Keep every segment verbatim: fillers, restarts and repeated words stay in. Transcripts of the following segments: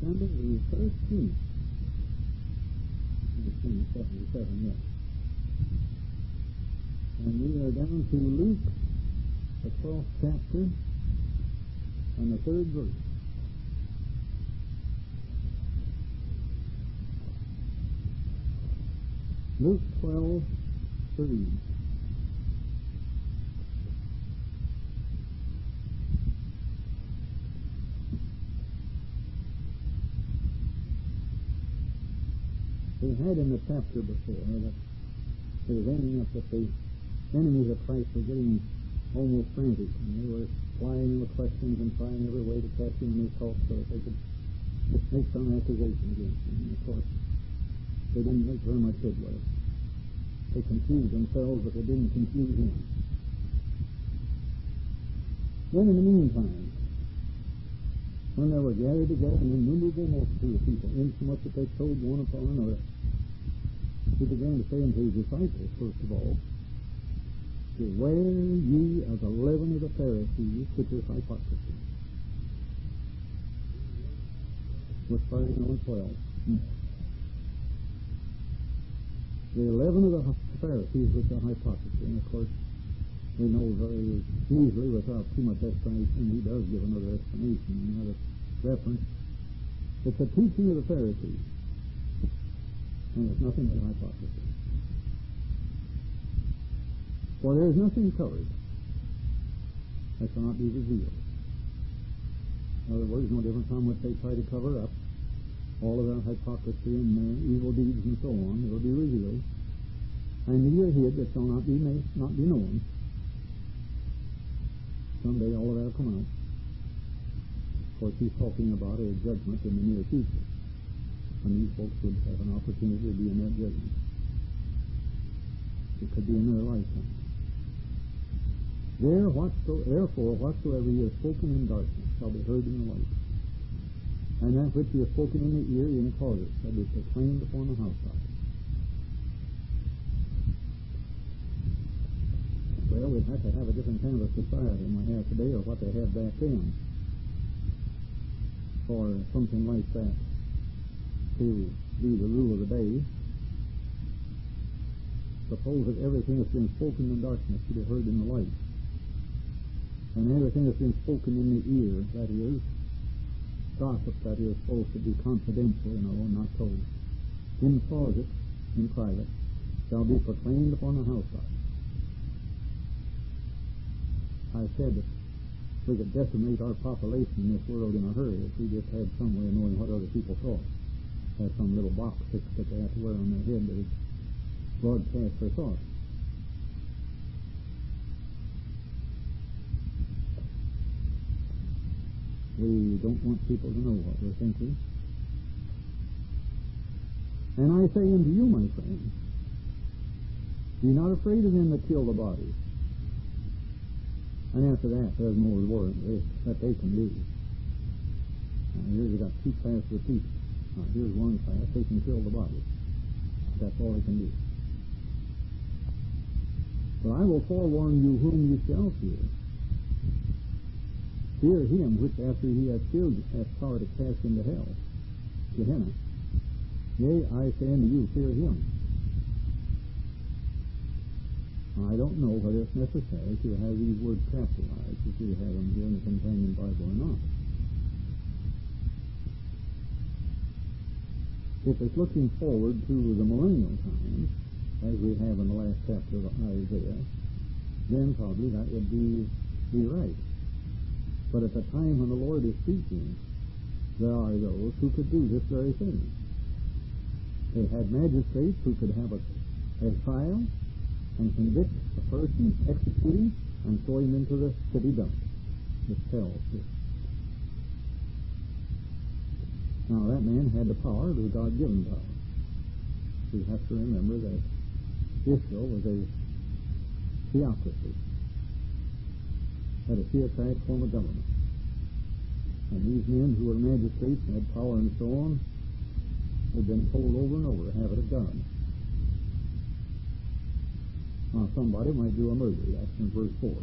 December the thirteenth, nineteen seventy-seven, yes. And we are down to Luke, the twelfth chapter, and the third verse. Luke twelve, three. We had in the chapter before that it was ending up that the enemies of Christ were getting almost frantic, and they were flying with questions and trying every way to catch him in his talk so that they could just make some accusation against him. And of course, they didn't make very much headway. They confused themselves, but they didn't confuse him. Then in the meantime, when they were gathered together, an innumerable multitude of people, insomuch that they told one upon another, he began to say unto his disciples, first of all, beware ye of the leaven of the Pharisees, which is hypocrisy. We're starting on twelve. Hmm. The leaven of the Pharisees, which are hypocrisy. And of course, we know very easily, without too much explanation, he does give another explanation, another reference. It's a teaching of the Pharisees, and it's nothing but hypocrisy. For there is nothing covered that cannot be revealed. In other words, no difference how much they try to cover up all of their hypocrisy and their evil deeds and so on, it will be revealed. And neither hid that shall not be made, not be known. Someday all of that will come out. Of course, he's talking about a judgment in the near future, and these folks would have an opportunity to be in that judgment. It could be in their lifetime. There, whatso, therefore, whatsoever ye have spoken in darkness shall be heard in the light, and that which ye have spoken in the ear in closet shall be proclaimed upon the housetop. Well, we'd have to have a different kind of a society than we have today, or what they had back then, for something like that to be the rule of the day. Suppose that everything that's been spoken in darkness should be heard in the light, and everything that's been spoken in the ear, that is, gossip that is supposed to be confidential, you know, not told, in closet, in private, shall be proclaimed upon the housetop. I said that we could decimate our population in this world in a hurry if we just had some way of knowing what other people thought. Had some little box fixed that they have to wear on their head that would broadcast their thoughts. We don't want people to know what we're thinking. And I say unto you, my friend, be not afraid of them that kill the body. And after that, there's no reward that they can do. Now, here's you got two classes of people. Now, here's one class, they can kill the body. That's all they can do. But I will forewarn you whom you shall fear. Fear him which after he hath killed hath power to cast into hell, Gehenna. Yea, I say unto you, fear him. I don't know whether it's necessary to have these words capitalized if we have them here in the Companion Bible or not. If it's looking forward to the millennial times, as we have in the last chapter of Isaiah, then probably that would be, be right. But at the time when the Lord is speaking, there are those who could do this very thing. They had magistrates who could have a, a trial and convict a person, execute him, and throw him into the city dump. This tells this. Now that man had the power, the God-given power. We have to remember that Israel was a theocracy, had a theocratic form of government. And these men who were magistrates and had power and so on had been told over and over to have it of God. Now somebody might do a murder, that's in verse four.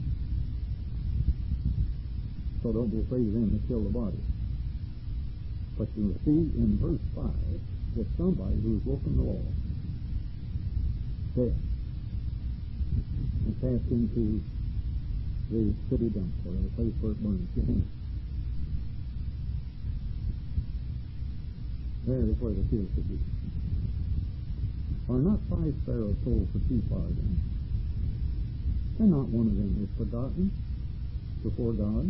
So don't be afraid of them that kill the body. But you'll see in verse five that somebody who has broken the law, death, and cast into the city dump, or the place where it burns. There is where the field should be. Are not five sparrows sold for two farthings? And not one of them is forgotten before God.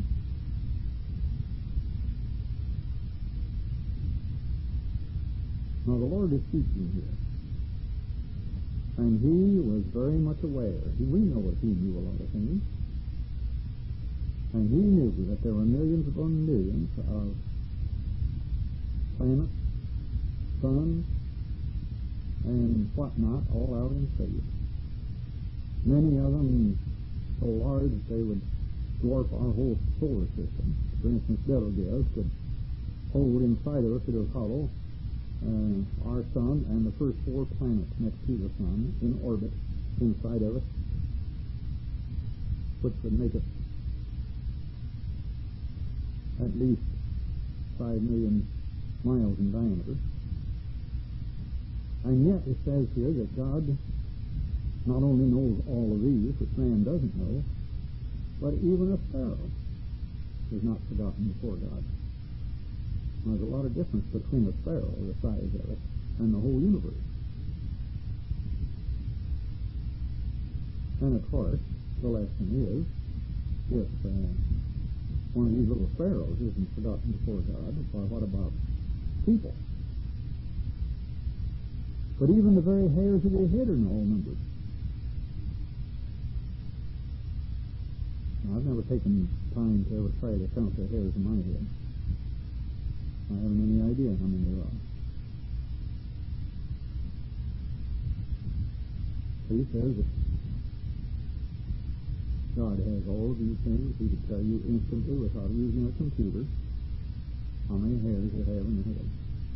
Now the Lord is speaking here. And he was very much aware. He, we know that he knew a lot of things. And he knew that there were millions upon millions of planets, suns, and whatnot all out in space. Many of them so large that they would dwarf our whole solar system. For instance, Betelgeuse could hold inside of us, it was hollow, uh, our sun and the first four planets next to the sun in orbit inside of us, which would make it at least five million miles in diameter. And yet it says here that God not only knows all of these, which man doesn't know, but even a sparrow is not forgotten before God. There's a lot of difference between a sparrow, the size of it, and the whole universe. And of course, the lesson is, if uh, one of these little sparrows isn't forgotten before God, well, what about people? But even the very hairs of your head are all numbered. Now, I've never taken time to ever try to count the hairs of my head. I haven't any idea how many there are. He says that God has all of these things. He could tell you instantly without using a computer how many hairs you have in your head.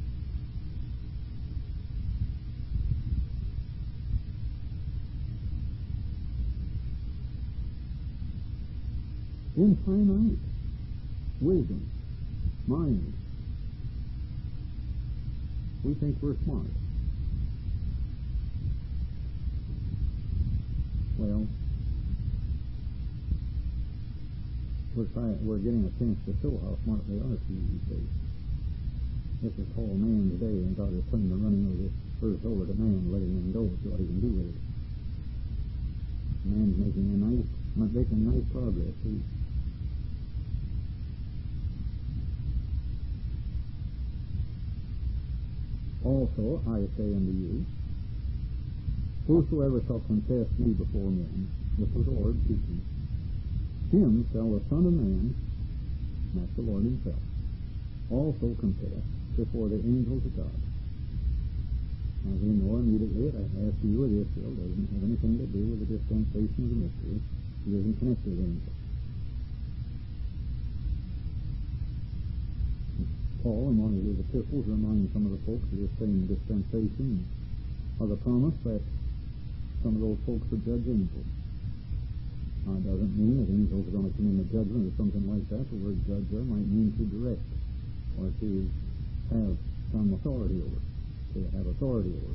Infinite wisdom, mind. We think we're smart. Well, we're, trying, we're getting a chance to show how smart we are these days. This is called man's day, and God is putting the running of this earth over to man, letting him go, see what he can do with it. Man's making a nice, making nice progress. He's Also, I say unto you, whosoever shall confess me before men, this is the Lord speaking, him shall the Son of Man, and that's the Lord himself, also confess before the angels of God. Now we know immediately that has to do with Israel, doesn't have anything to do with the dispensation of the mystery. It isn't connected with angels. Paul, in one of his epistles, reminds some of the folks of this same dispensation of the promise that some of those folks would judge angels. Now, it doesn't mean that angels are going to come into judgment or something like that. The word judge there might mean to direct or to have some authority over, to have authority over.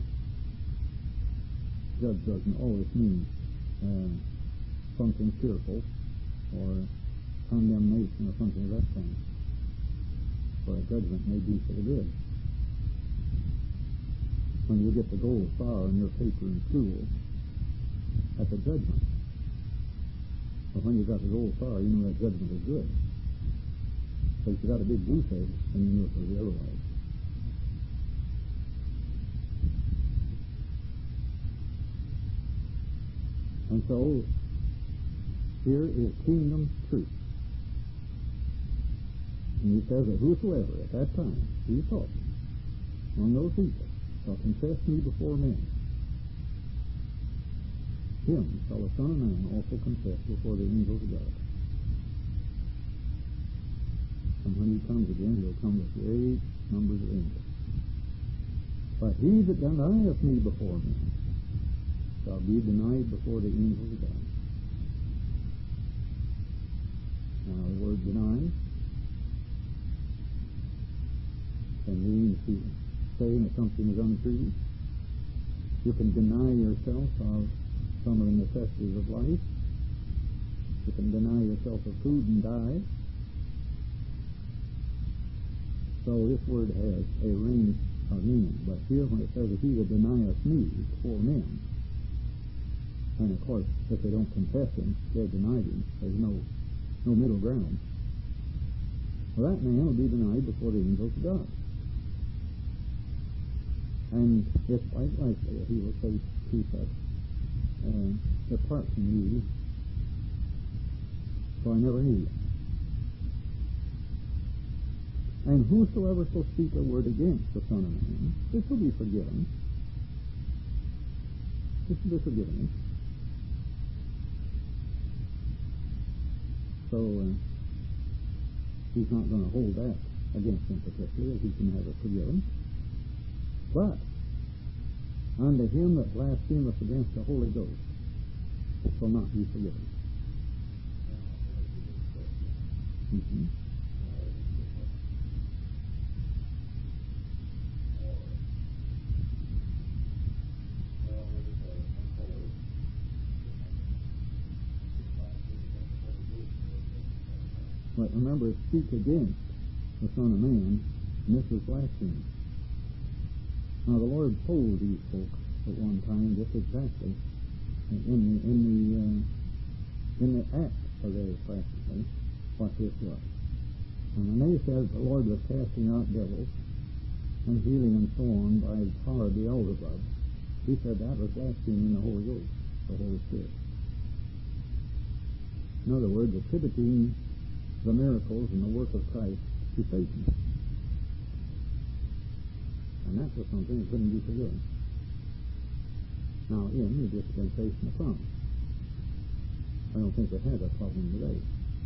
Judge doesn't always mean uh, something fearful or condemnation or something of that kind. For a judgment may be for the good. When you get the gold star on your paper in school, that's a judgment. But when you got the gold star, you know that judgment is good. But if you got a big goose egg, then you know it will be otherwise. And so, here is kingdom truth. And he says that whosoever at that time, he's talking, among those people, shall confess me before men, him shall the Son of Man also confess before the angels of God. And when he comes again, he'll come with great numbers of angels. But he that denieth me before men shall be denied before the angels of God. Now, the word deny can mean to say that something is untrue. You can deny yourself of some of the necessities of life. You can deny yourself of food and die. So this word has a range of meaning. But here when it says, if he would deny us me before men, and of course, if they don't confess him, they've denied him. There's no no middle ground. Well, that man will be denied before the angels of God. And it's quite likely that he will say to us, uh, depart from me, for I never knew you. And whosoever shall speak a word against the Son of Man, this will be forgiven. This will be forgiven. So uh, he's not going to hold that against him particularly, as he can have it forgiven. But unto him that blasphemeth against the Holy Ghost, it shall not be forgiven. Mm-hmm. But remember, speak against the Son of Man, and this is blasphemy. Now the Lord told these folks at one time just exactly in the in the uh, in the act of very practically what this was. And when they said the Lord was casting out devils and healing and so on by the power of Beelzebub, he said that was blaspheming the Holy Ghost, the Holy Spirit. In other words, attributing the miracles and the work of Christ to Satan. And that was something that couldn't be forgiven. Now, in the dispensation of promise, I don't think it has a problem today.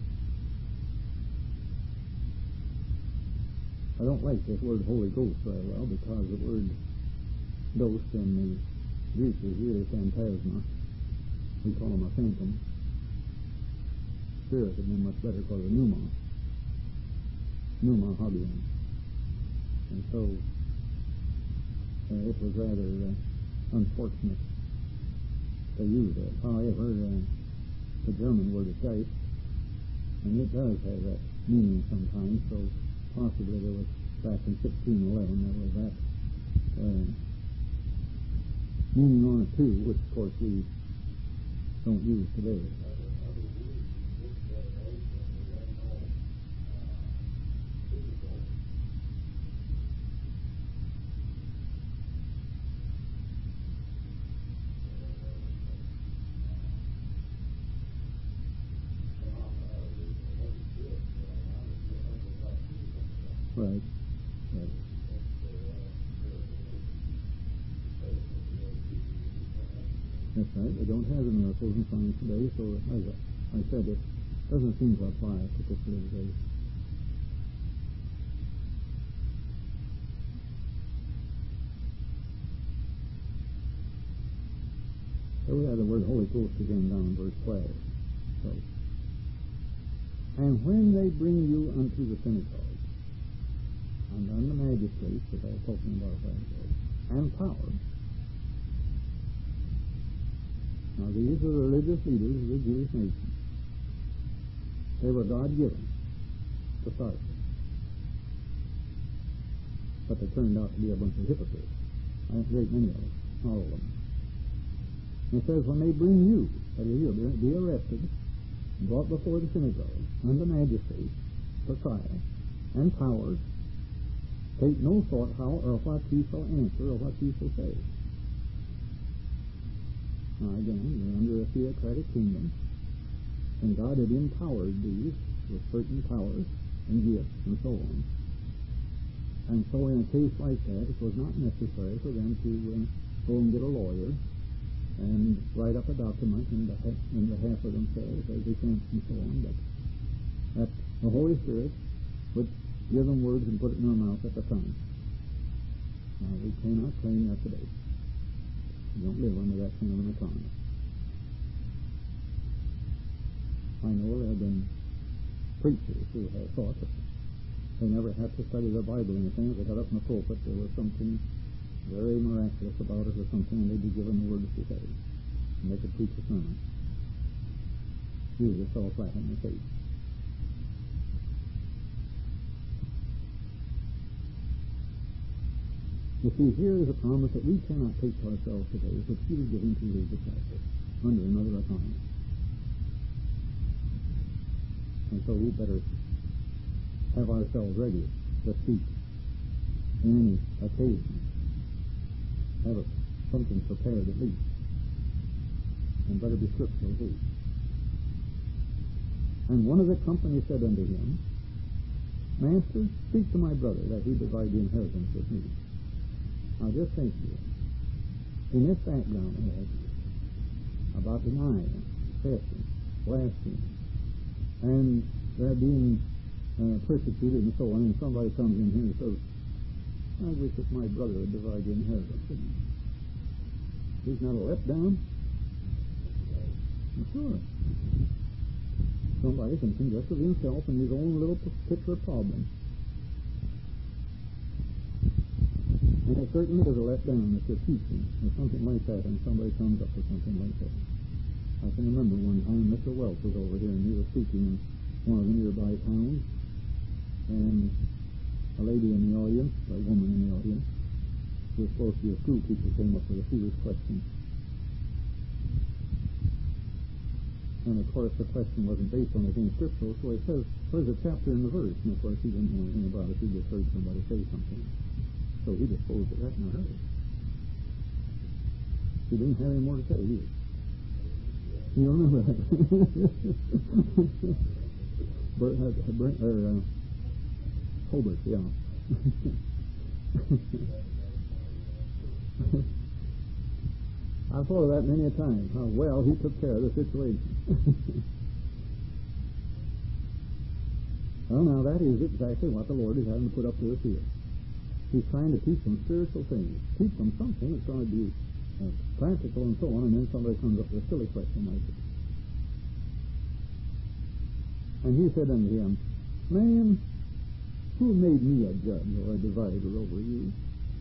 I don't like this word Holy Ghost very well, because the word ghost in the Greek is really phantasma. We call them a phantom. Spirit would be much better called a pneuma. Pneuma hobium. And so uh, it was rather uh, unfortunate to use it. However, uh, the German word is Geist, and it does have that meaning sometimes, so possibly there was, back in sixteen eleven, there was that uh, meaning on it too, which of course we don't use today. Right. Right. That's right. They don't have the miracles and signs today, so as I said, it doesn't seem to apply particularly today. So we have the word Holy Ghost again down in verse twelve. So, and when they bring you unto the synagogue, and unto the magistrates, that I was talking about a while ago, and power. Now these are the religious leaders of the Jewish nation. They were God-given to start with. But they turned out to be a bunch of hypocrites. A great many of them, all of them. And it says, when they bring you, that is, you'll be arrested, and brought before the synagogue, unto magistrates, for trial, and powers, take no thought how or what you shall answer or what you shall say. Now again, you're under a theocratic kingdom, and God had empowered these with certain powers and gifts and so on. And so in a case like that, it was not necessary for them to uh, go and get a lawyer and write up a document in behalf, in behalf of themselves as defense and so on, but that the Holy Spirit would give them words and put it in their mouth at the time. Now, we cannot claim that today. We don't live under that kind of an economy. I know there have been preachers who have thought that They never had to study the Bible or anything. If they got up in the pulpit, there was something very miraculous about it or something, and they'd be given the word to say, and they could preach a sermon. Jesus fell flat on their face. You see, here is a promise that we cannot take to ourselves today, which he was giving to his disciples under another economy. And so we better have ourselves ready to speak in any occasion. Have something prepared at least. And better be scriptural too. And one of the company said unto him, Master, speak to my brother that he divide the inheritance with me. Now just think here. In this background ahead, about denying, confessing, blaspheming, and they're being uh, persecuted and so on, and somebody comes in here and says, I wish that my brother would divide the inheritance with me. He's not a letdown? Sure. Somebody thinking just of himself and his own little particular problem. And it certainly is a letdown if you're teaching or something like that, and somebody comes up with something like that. I can remember one time Mister Welch was over here, and he was speaking in one of the nearby towns, and a lady in the audience, a woman in the audience, who was supposed to be a school teacher, came up with a serious question. And of course the question wasn't based on anything scriptural, so it says, where's the chapter and the verse? And of course he didn't know anything about it, he just heard somebody say something. So he disposed of that in a hurry. He didn't have any more to say either. You don't remember that? Bert, uh, Brent, or, uh, Hobart, yeah. I've thought of that many a time, how well he took care of the situation. Well, now that is exactly what the Lord is having to put up to us here. He's trying to teach them spiritual things, teach them something that's going to be uh, practical and so on, and then somebody comes up with a silly question like this. And he said unto him, Man, who made me a judge or a divider over you?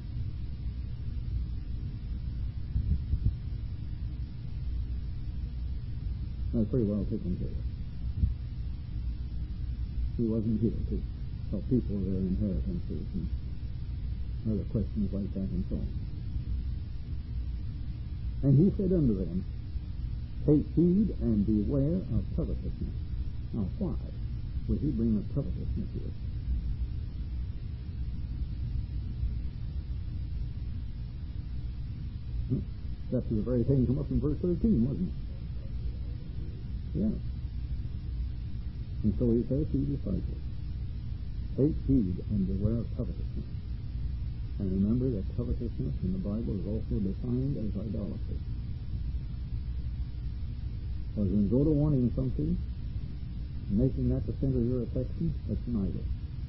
That's pretty well taken care of. He wasn't here to tell people their inheritances and other questions like that and so on. And he said unto them, Take heed and beware of covetousness. Now why would he bring up covetousness here? That was the very thing come up in verse thirteen, wasn't it? Yeah. And so he says to his disciples, Take heed and beware of covetousness. And remember that covetousness in the Bible is also defined as idolatry. Because when you go to wanting something, making that the center of your affection, it's an idol.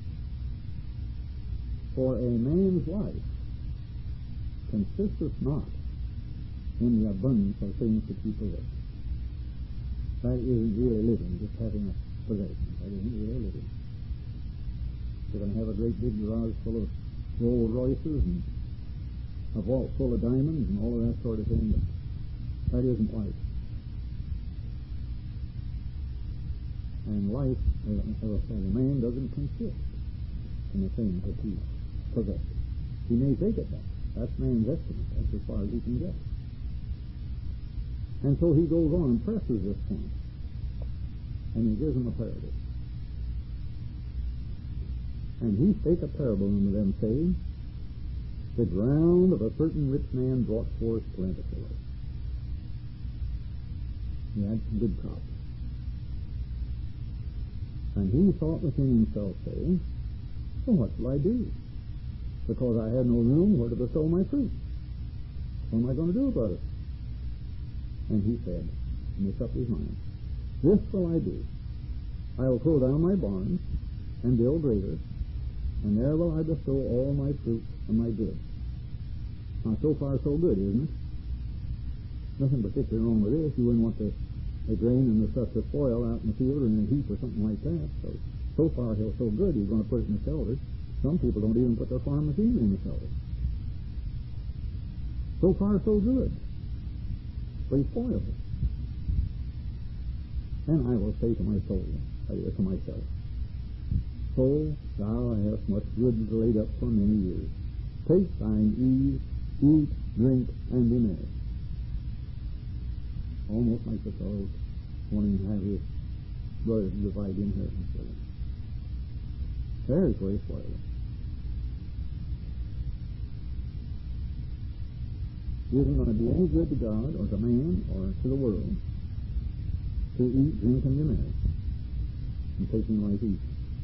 For a man's life consisteth not in the abundance of things that you possess. That isn't really living, just having a possession. That isn't really living. You're going to have a great big garage full of Rolls Royces and a vault full of diamonds and all of that sort of thing, but that isn't life. And life of a man doesn't consist in the things that he possesses. He may think it that. That's man's estimate. That's as far as he can get. And so he goes on and presses this point. And he gives them a parable. And he spake a parable unto them, saying, The ground of a certain rich man brought forth plentifully. He had some good crops. And he thought within himself, saying, Well, what shall I do? Because I have no room where to bestow my fruit. What am I going to do about it? And he said, and makes up his mind, This will I do. I will pull down my barns and build greater, and there will I bestow all my fruit and my goods. Now, so far, so good, isn't it? Nothing particularly wrong with this. You wouldn't want the, the grain and the stuff to spoil out in the field or in a heap or something like that. So So far, he'll so good, he's going to put it in the cellar. Some people don't even put their farm machinery in the cellar. So far, so good. But he spoils it. And I will say to my soul, I say to myself, Soul, thou hast much goods laid up for many years. Take thine ease, eat, drink, and be merry. Almost like the fellow wanting to have his brothers divide the inheritance with him. There's where he spoiled it. It isn't going to be any good to God or to man or to the world to eat, drink, and be merry and taking life easy.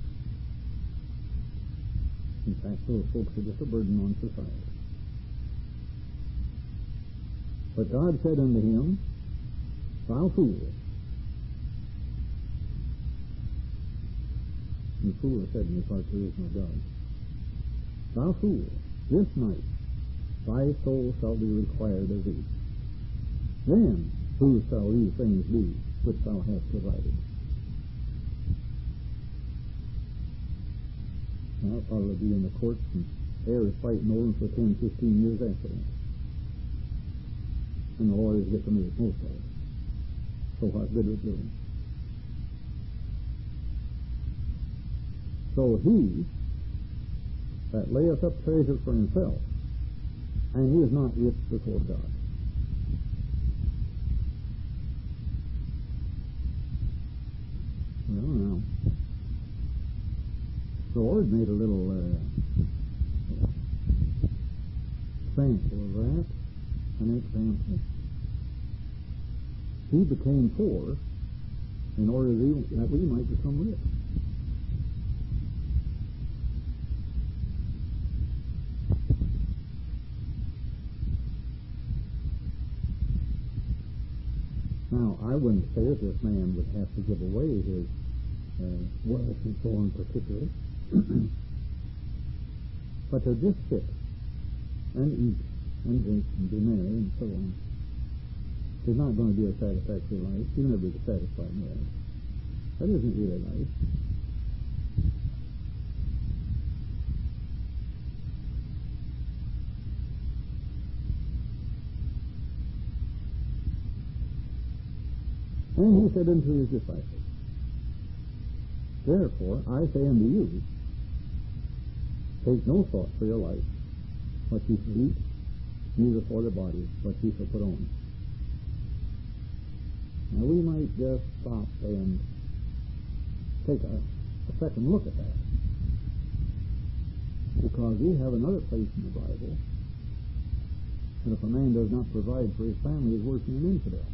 In fact, those folks are just a burden on society. But God said unto him, Thou fool. And the fool said in his heart, There is no God. Thou fool, this night thy soul shall be required of thee. Then whose shall these things be which thou hast provided? Now, it'll probably be in the courts and heirs fighting over them for ten, fifteen years after that. And the lawyers get to make most of it. So what good would do them? So he that layeth up treasure for himself, and he is not rich before God. Well, now, the Lord made a little uh, sample of that, an example. He became poor in order that we might become rich. Now, I wouldn't say that this man would have to give away his uh, wealth and so on particularly, but to just sit and eat and drink and be merry and so on is not going to be a satisfactory life. You'll never be satisfied with that. That isn't really life. And he said unto his disciples, Therefore I say unto you, take no thought for your life, what you shall eat, neither for the body, what you shall put on. Now we might just stop and take a, a second look at that, because we have another place in the Bible that if a man does not provide for his family, he is worse than an infidel.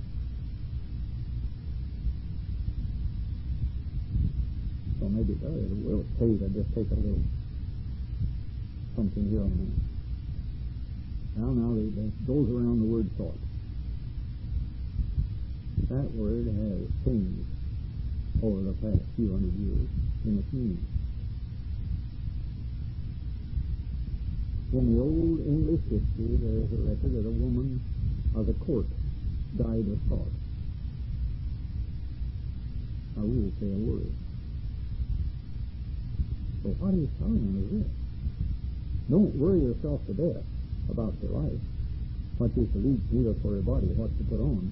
So maybe uh, it will pay to just take a little something here on that. Now, now, it goes around the word thought. That word has changed over the past few hundred years in its meaning. In the old English history, there is a record that a woman of the court died of thought. Now, we would say a word. So what he's telling them is this. Don't worry yourself to death about your life, what you shall eat, neither for your body, what to put on.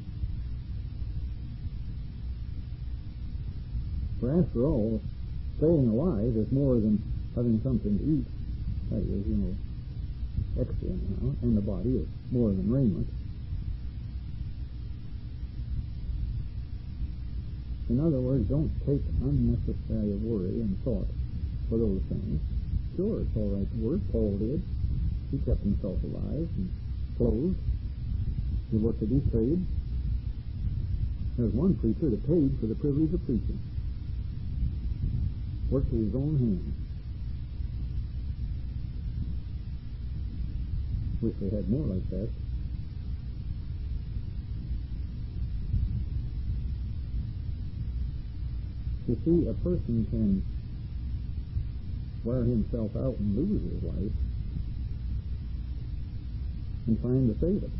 For after all, staying alive is more than having something to eat. That is, you know, extra anyhow, and the body is more than raiment. In other words, don't take unnecessary worry and thought for those things. Sure, it's all right to work. Paul did. He kept himself alive and clothed. He worked at his trade. There's one preacher that paid for the privilege of preaching. Worked with his own hands. Wish we had more like that. You see, a person can wear himself out and lose his life and trying to save it.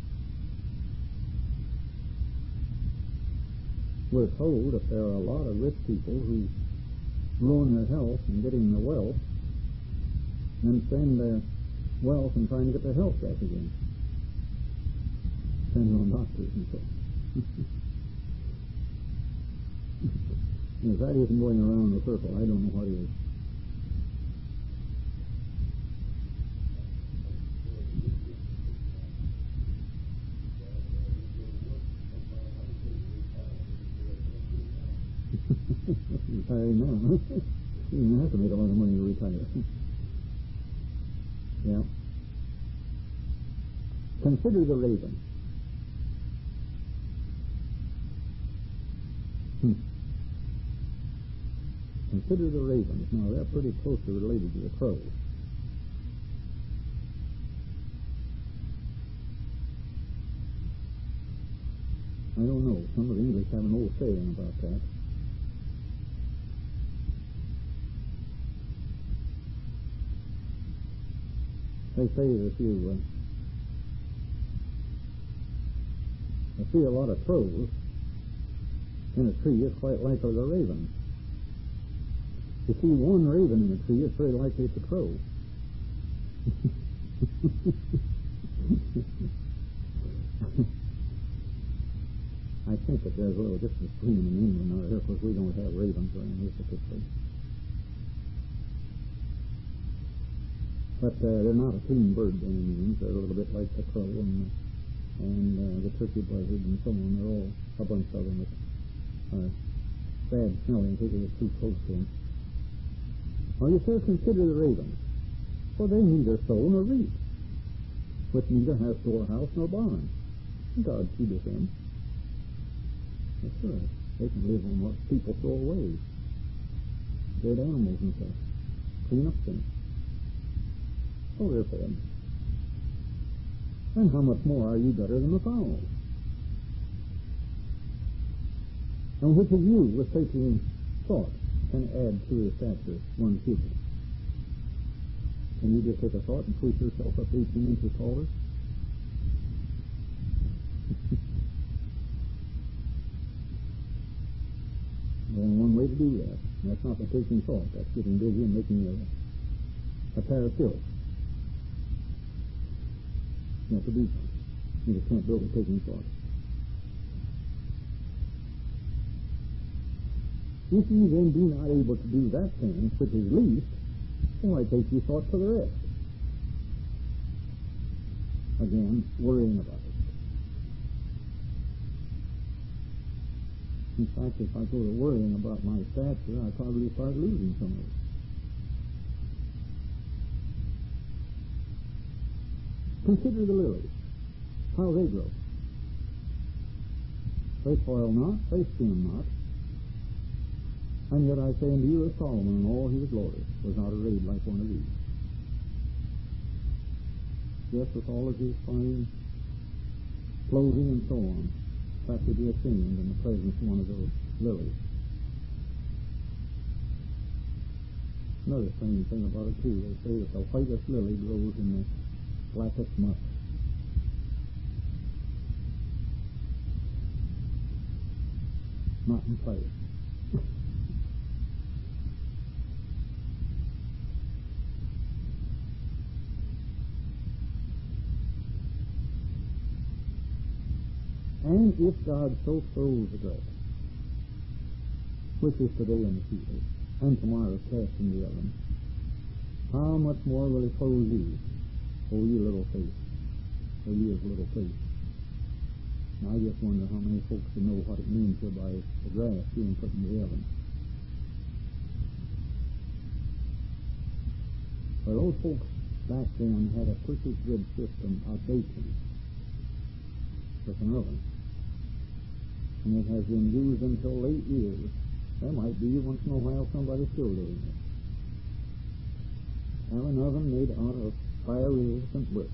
We're told that there are a lot of rich people who blowing their health and getting their wealth, and spend their wealth and trying to get their health back again. Depending on doctors and so on. If that isn't going around the circle, I don't know what is. Retiring now. You don't have to make a lot of money to retire. Yeah. Consider the raven. Hmm. Consider the ravens. Now, they're pretty closely related to the crows. I don't know. Some of the English have an old saying about that. They say that if you uh, see a lot of crows in a tree, it's quite likely a raven. If you see one raven in a tree, it's very likely it's a crow. I think that there's a little difference between them in England out here, because we don't have ravens around here particularly. But uh, they're not a clean bird by any means. They're a little bit like the crow and, and uh, the turkey buzzard and so on. They're all a bunch of them that are bad smelling if they get too close to them. Well, you say, consider the ravens. For they neither sow nor reap, which neither has storehouse nor barn. God feedeth them. That's right. They can live on what people throw away. Dead animals and stuff. Clean up things. Oh, they're fed. And how much more are you better than the fowls? And which of you, with taking thought, can add to his stature one cubit? Can you just take a thought and push yourself up eighteen inches taller? There's only one way to do that. And that's not by taking thought. That's getting busy and making a, a pair of skills. You have to do something. You just can't build it taking thought. If you then be not able to do that thing which is least, why take you thought for the rest? Again, worrying about it. In fact, if I go to worrying about my stature, I probably start losing some of it. Consider the lilies, how they grow. They toil not, they spin not. And yet I say unto you, that Solomon in all his glory was not arrayed like one of these. Yes, with all of his fine clothing and so on, that would be ashamed in the presence of one of those lilies. Another strange thing about it too, they say that the whitest lily grows in the blackest musk. Not in place. And if God so clothes the grass, which is today in the field, and tomorrow is cast in the oven, how much more will he clothe you, O ye little faith, O ye of little faith? And I just wonder how many folks would know what it means here by the grass being put in the oven. Well, those folks back then had a pretty good system of baking with an oven. And it has been used until late years. There might be once in a while somebody still doing it. Have an oven made out of fire-resistant brick.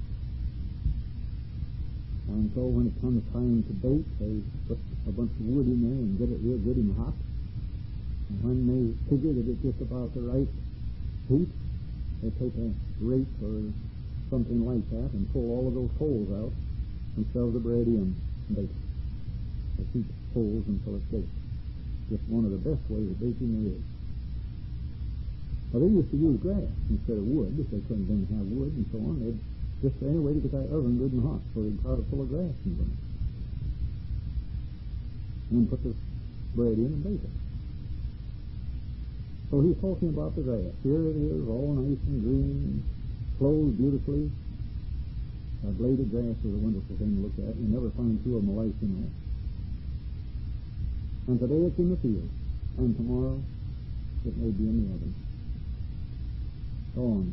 And so when it comes time to bake, they put a bunch of wood in there and get it real good and hot. And when they figure that it's just about the right heat, they take a rake or something like that and pull all of those coals out and shove the bread in and bake it. They keep coals until it's baked. Just one of the best ways of baking there is. Well, they used to use grass instead of wood. If they couldn't then have wood and so on, they'd just find a way to get that oven good and hot, so they'd pile it full of grass and burn it. And then put the bread in and bake it. So he's talking about the grass. Here it is, all nice and green, clothed beautifully. A blade of grass is a wonderful thing to look at. You never find two of them alike, you know. And today it's in the field, and tomorrow it may be in the oven. Go on.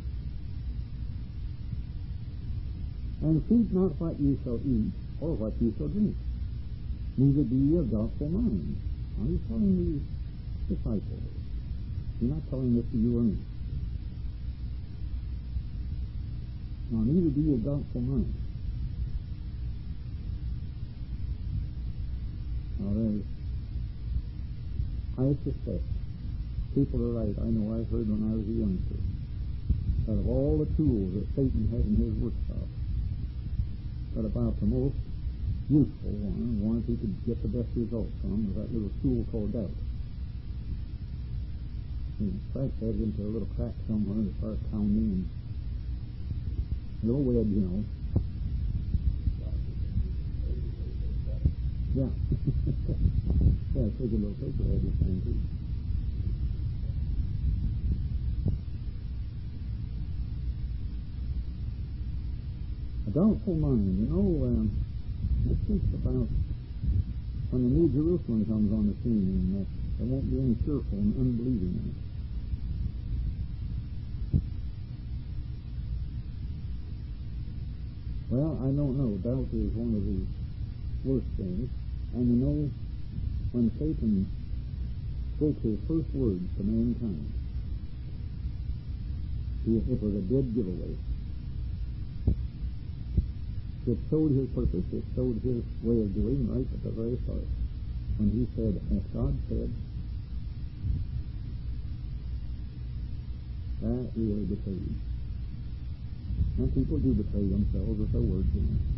And seek not what ye shall eat, or what ye shall drink, neither be ye of doubtful mind. Now he's telling these disciples. He's not telling this to you or me. Now, neither be ye of doubtful mind. Now, there's, I suspect, people are right. I know I've heard when I was a youngster that of all the tools that Satan had in his workshop, that about the most useful one, one that he could get the best results from, was that little tool called doubt. He crack that into a little crack somewhere and start pounding, and a little wedge, you know. Yeah. Yeah, take a little paper head this thing too. A doubtful mind, you know, um, it speaks about when the New Jerusalem comes on the scene, and uh, there won't be any fearful and unbelieving in it. Well, I don't know. Doubt is one of the worst things. And you know, when Satan spoke his first words to mankind, it was a dead giveaway. It showed his purpose. It showed his way of doing right at the very start. When he said, as God said, that really betrayed. And people do betray themselves with their words, you know.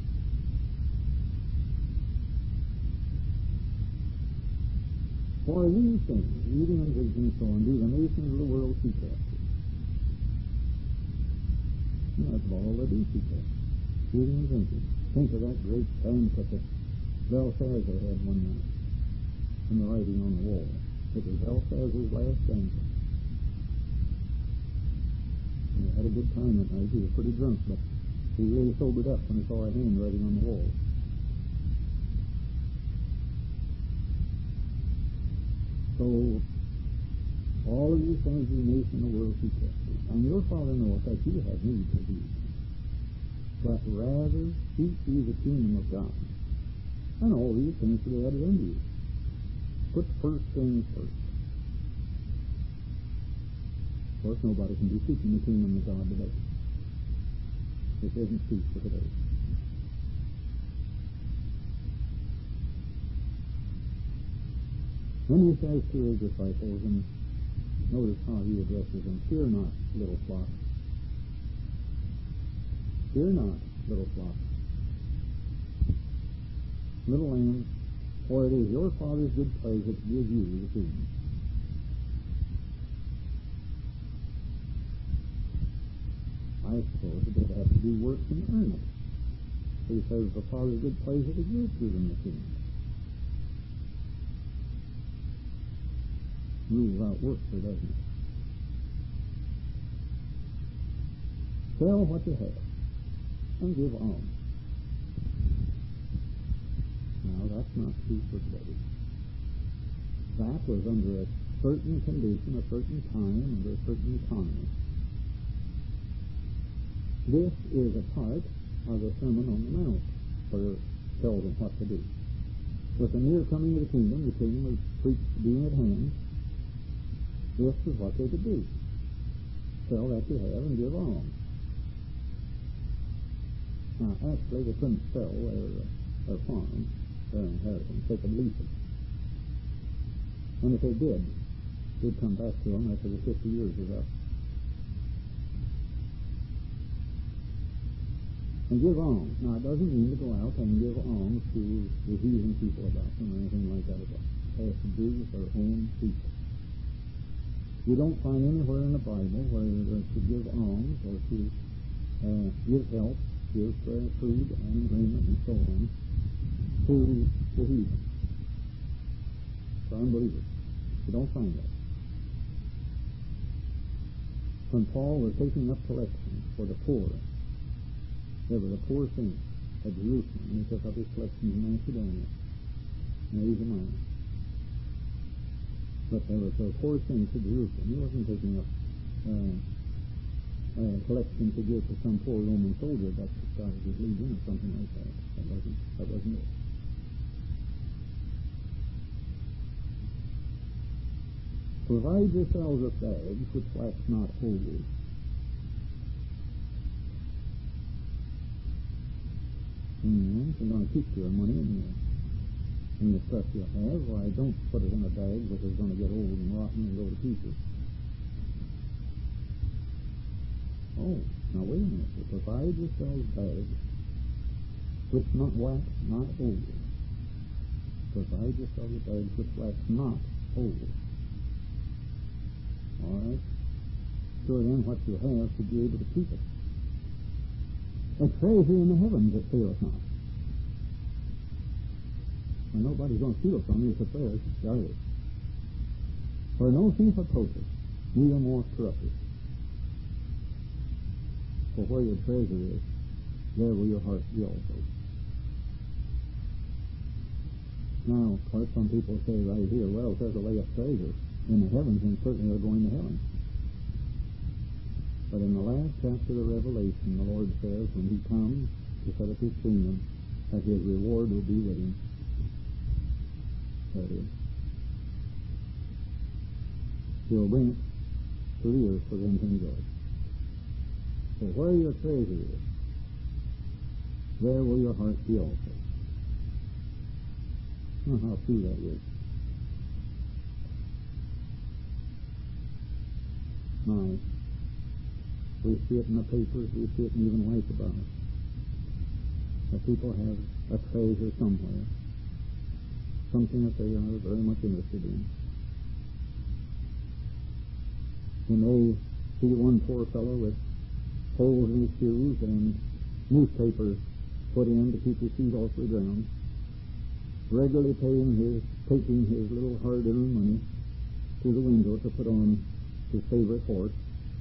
For these things, eating and drinking and so on, do the nations of the world seek after. And that's all they do seek after. Eating and drinking. Think of that great banquet that Belshazzar had one night in the writing on the wall. It was Belshazzar's last banquet. And he had a good time that night. He was pretty drunk, but he really sobered up when he saw a handwriting on the wall. So, all of these things the nation of the world seek after. And your Father knoweth that you have need of these. But rather seek ye the kingdom of God, and all these things shall be added unto you. Put first things first. Of course, nobody can be seeking the kingdom of God today. This isn't speech for today. Then he says to his disciples, and notice how he addresses them, fear not, little flock. Fear not, little flock, little lambs, for it is your Father's good pleasure to give you the kingdom. I suppose that they have to do work and earn it. So he says the Father's good pleasure to give to them the kingdom. Rules out work for, doesn't it? Sell what you have and give alms. Now, that's not true for today. That was under a certain condition, a certain time, under a certain economy. This is a part of the Sermon on the Mount, where it tells them what to do. With the near coming of the kingdom, the kingdom is preached being at hand. This is what they could do. Sell that you have and give alms. Now, actually, they couldn't sell their, their farm, their inheritance. They could lease it. And if they did, they'd come back to them after the fifty years was up. And give alms. Now, it doesn't mean to go out and give alms to the heathen people about them or anything like that. It has to do with their own people. You don't find anywhere in the Bible where uh, to give alms or to uh, give help, give uh, food and raiment and so on to the heathen, to unbelievers. You don't find that. When Paul was taking up collections for the poor, there were the poor saints at Jerusalem, and he took up his collections in Macedonia and Asia Minor. But there was the poor saints at Jerusalem. He wasn't taking up uh, uh, collection to give to some poor Roman soldier that started his legion or something like that. That wasn't, that wasn't it. Provide yourselves with bags which wax not old. And you're going to keep your money in the, in the stuff you have. Why, don't put it in a bag which is going to get old and rotten and go to pieces. Oh, now wait a minute. So provide yourselves bags which not wax not old. Provide yourselves with bags which wax not old. All right. So then what you have to be able to keep it. A treasure in the heavens that faileth not. And nobody's going to steal from you if it's there. There it is. Where no thief approaches, neither moth corrupteth. For where your treasure is, there will your heart be also. Now, of course, some people say right here, well, if there's a lay of treasure in the heavens, then certainly they're going to heaven. But in the last chapter of Revelation, the Lord says, when he comes to set up his kingdom, that his reward will be with him. There it is. He'll bring it to the earth for them to enjoy. So where your treasure is, there will your heart be also. Now, how true that is. My We see it in the papers, we see it in even life about it. That people have a treasure somewhere, something that they are very much interested in. When they see one poor fellow with holes in his shoes and newspapers put in to keep his feet off the ground, regularly paying his, taking his little hard-earned money to the window to put on his favorite horse,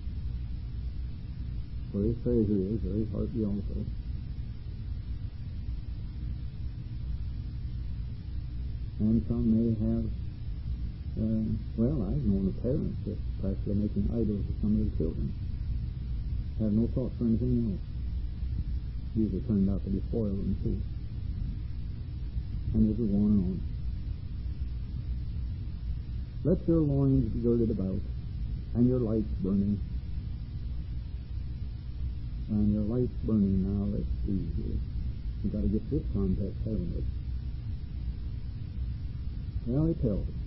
where his treasure is, there his heart be also. And some may have, uh, well, I've known of parents that practically making idols of some of their children. Have no thought for anything else. Usually turned out to be spoiled and too. And it will go on and on. Let your loins be girded about, and your lights burning. And your light's burning now, let's see here. You've got to get this context, haven't we? Well, it tells us.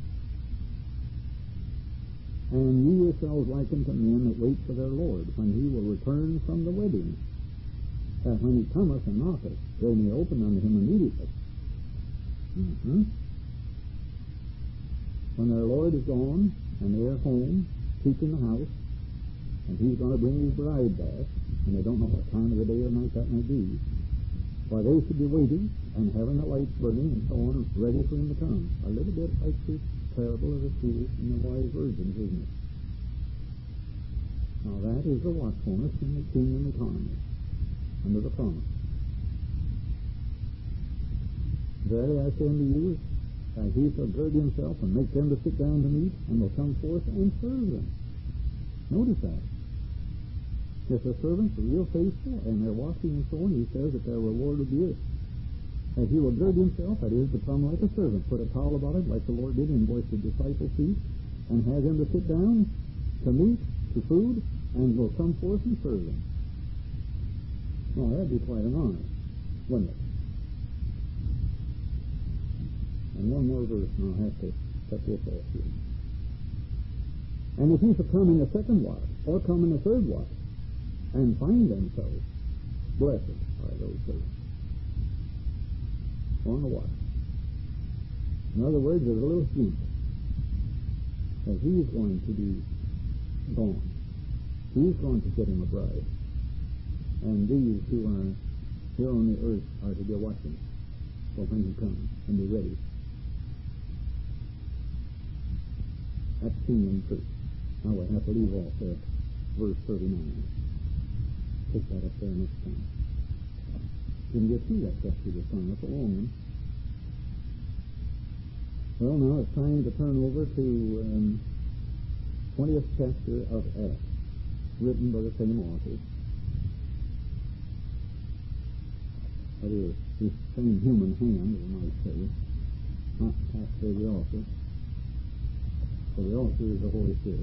And ye yourselves liken to men that wait for their Lord, when he will return from the wedding, that when he cometh and knocketh, they may open unto him immediately. Mm-hmm. When their Lord is gone, and they are home, keeping the house, and he's going to bring his bride back, and they don't know what time of the day or night that may be, why they should be waiting and having the lights burning and so on, ready for him to come. A little bit like the parable of the foolish and the wise virgins, isn't it? Now that is the watchfulness in the kingdom economy, under the promise. Verily I say unto you, that he shall gird himself and make them to sit down to meat, and will come forth and serve them. Notice that. If the servants are real faithful and they're watching and so on, he says that their reward will be this. That he will gird himself, that is, become like a servant, put a towel about it like the Lord did and washed the disciples' feet, and have them to sit down, to meat, to food, and will come forth and serve them. Well, that'd be quite an honor, wouldn't it? And one more verse, and I'll have to cut this off here. And if he shall come in the second watch, or come in the third watch, and find themselves, blessed are those servants. On the watch. In other words, there's a little hint that he's going to be gone. He's going to get him a bride. And these who are here on the earth are to be watching for when he comes and be ready. That's kingdom truth. Now we'll have to leave off there, verse thirty-nine. Pick that up there next time. Didn't get through that chapter this time. That's a long one. Well, now it's time to turn over to um, twentieth chapter of Acts, written by the same author. That is, the same human hand, we might say, not have to say the author. So the author is the Holy Spirit.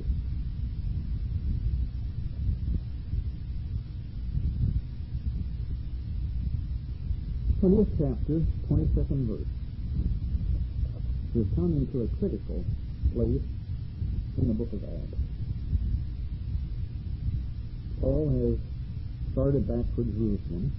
twentieth chapter, twenty-second verse. We've come into a critical place in the book of Acts. Paul has started back for Jerusalem.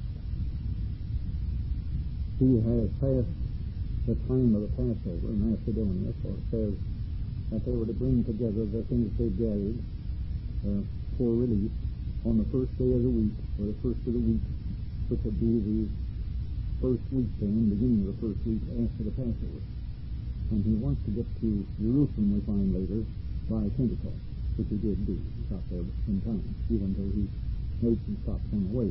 He has passed the time of the Passover in Macedonia, for it says that they were to bring together the things they gathered uh, for release on the first day of the week, or the first of the week, which would be the first week then, beginning of the first week after the Passover. And he wants to get to Jerusalem, we find later, by Pentecost, which he did do. He got there in time, even though he made some stops on the way.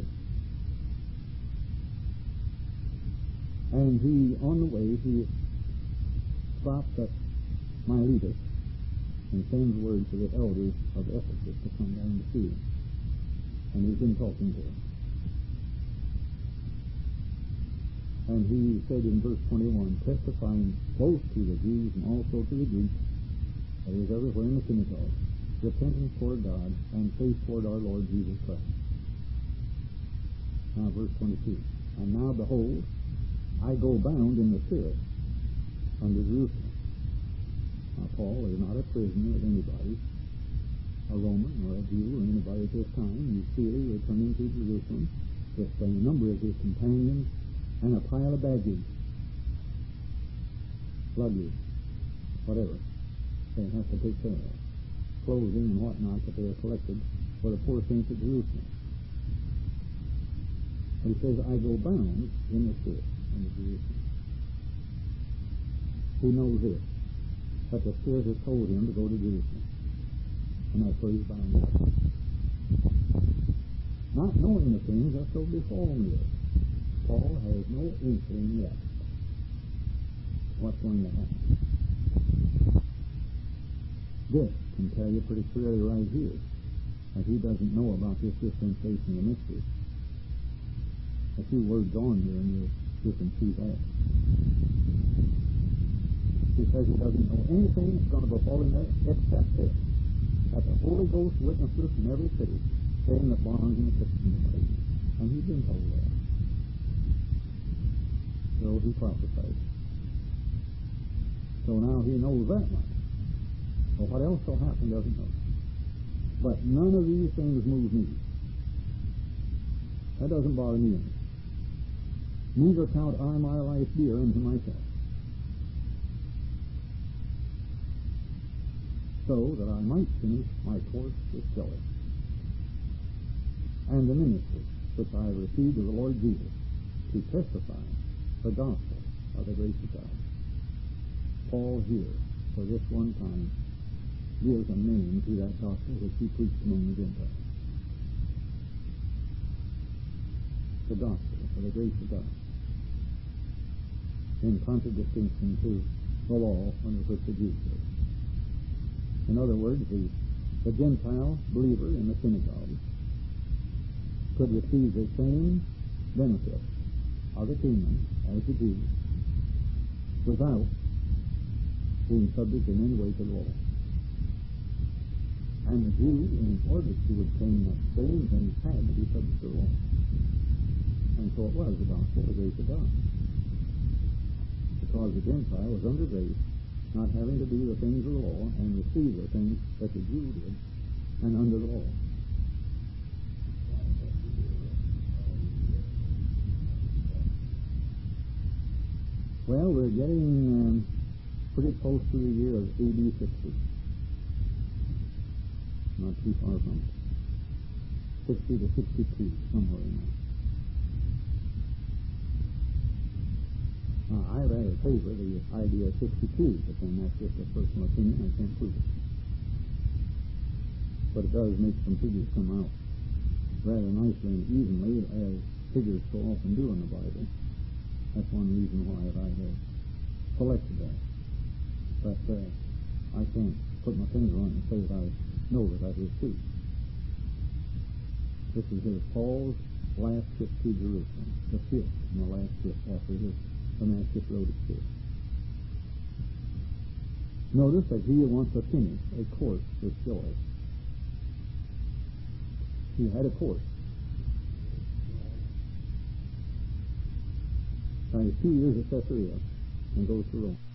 And he, on the way, he stops at Miletus and sends word to the elders of Ephesus to come down to see him. And he's been talking to them. And he said in verse twenty-one, testifying both to the Jews and also to the Greeks, that is everywhere in the synagogue, repentance toward God and faith toward our Lord Jesus Christ. Now verse twenty-two, and now behold, I go bound in the Spirit unto Jerusalem. Now Paul is not a prisoner of anybody, a Roman or a Jew or anybody at this time. He's freely returning to Jerusalem with a number of his companions and a pile of baggage, luggage, whatever they have to take care of, clothing and whatnot that they have collected for the poor saints at Jerusalem. He says, I go bound in the Spirit unto Jerusalem. He knows this, that the Spirit has told him to go to Jerusalem. And that's where he's bound up. Not knowing the things that shall befall me. Paul has no inkling yet what's going to happen. This can tell you pretty clearly right here that he doesn't know about this dispensation of mystery. A few words on here and you, you can see that. He says he doesn't know anything that's going to befall him except this, that the Holy Ghost witnesses from every city, saying that bonds and afflictions are taken. And he's been told that. So he prophesied. So now he knows that much. Well, what else will happen doesn't know. But none of these things move me. That doesn't bother me any. Neither count I my life dear unto myself, so that I might finish my course with joy, and the ministry which I have received of the Lord Jesus, to testify the gospel of the grace of God. Paul here, for this one time, gives a name to that gospel which he preached among the Gentiles. The gospel of the grace of God, in contradistinction to the law under which the Jews live. In other words, the, the Gentile believer in the synagogue could receive the same benefit of the kingdom as the Jews without being subject in any way to the law. And the Jew, in order to obtain that same thing, had to be subject to the law. And so it was the gospel of the grace of God. Because the Gentile was under grace, not having to do the things of the law and receive the things that the Jew did, and under the law. Well, we're getting um, pretty close to the year of A D sixty. not too far from it. sixty to sixty-two, somewhere in there. Now, I rather favor the idea of sixty-two, but then that's just a personal opinion. I can't prove it. But it does make some figures come out rather nicely and evenly, as figures so often do in the Bible. That's one reason why I have selected that. But uh, I can't put my finger on it and say that I know that that is true. This is his Paul's last trip to Jerusalem, the fifth and the last trip after his Damascus Road experience. Notice that he wants to finish a course with joy. He had a course. Now, he's two years at Caesarea and goes to Rome.